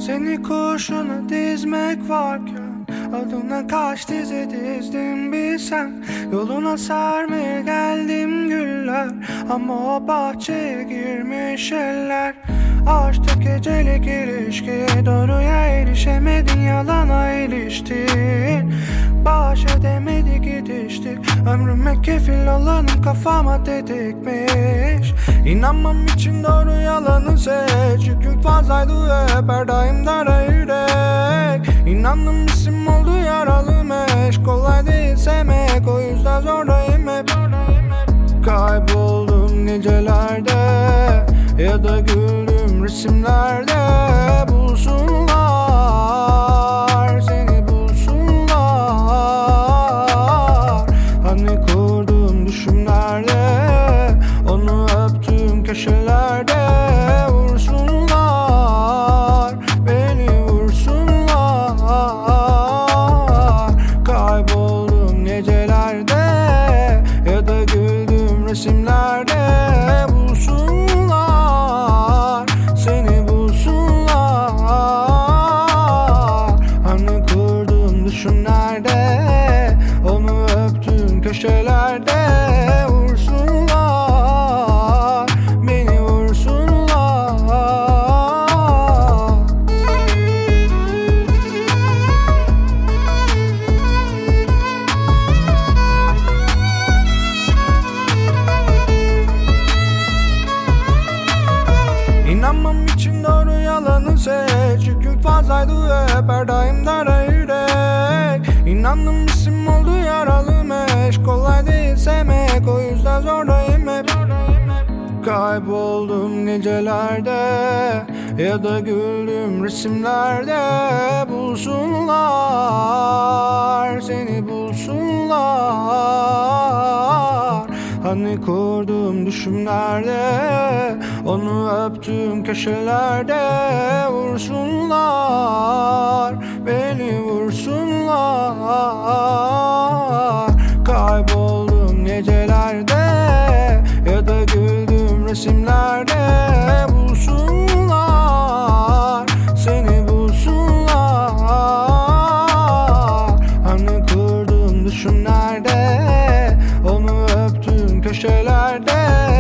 Seni kurşuna dizmek varken adına kaç dizi dizdim bilsen. Yoluna sermeye geldim güller ama o bahçeye girmiş eller. Aşktı gecelik ilişkiye doğruya erişemedin, yalana iliştin. Baş edemedik gidiştik, ömrüme kefil olanın kafama tetikmiş. İnanmam için doğru yalanı seç, yükün fazlaydı hep her daim dara yürek. İnandım isim oldu yaralı meş, kolay değil sevmek o yüzden zordayım hep. Kayboldum gecelerde ya da güldüm resimlerde. Bulsunlar seni, bulsunlar. Hani kurdum düşümlerde, onu öptüm köşelerde. Vursunlar beni, vursunlar. Kayboldum gecelerde ya da güldüm resimlerde. Bulsunlar seni, bulsunlar. Hani kurdum düşümlerde, onu öptüm köşelerde. Vursunlar beni, vursunlar. İnanmam için doğru yalanı seç, yükün fazlaydı hep her daim dara yürek. İnandım isim oldu yaralı meş, kolay değil sevmek o yüzden zordayım hep. Kayboldum gecelerde ya da güldüm resimlerde. Bulsunlar seni, bulsunlar. Hani kurdum düşümlerde, onu öptüm köşelerde. Vursunlar beni, vursunlar. Kayboldum gecelerde ya da güldüm resimlerde. Bulsunlar seni, bulsunlar. Hani kurdum düşümlerde, onu öptüm köşelerde.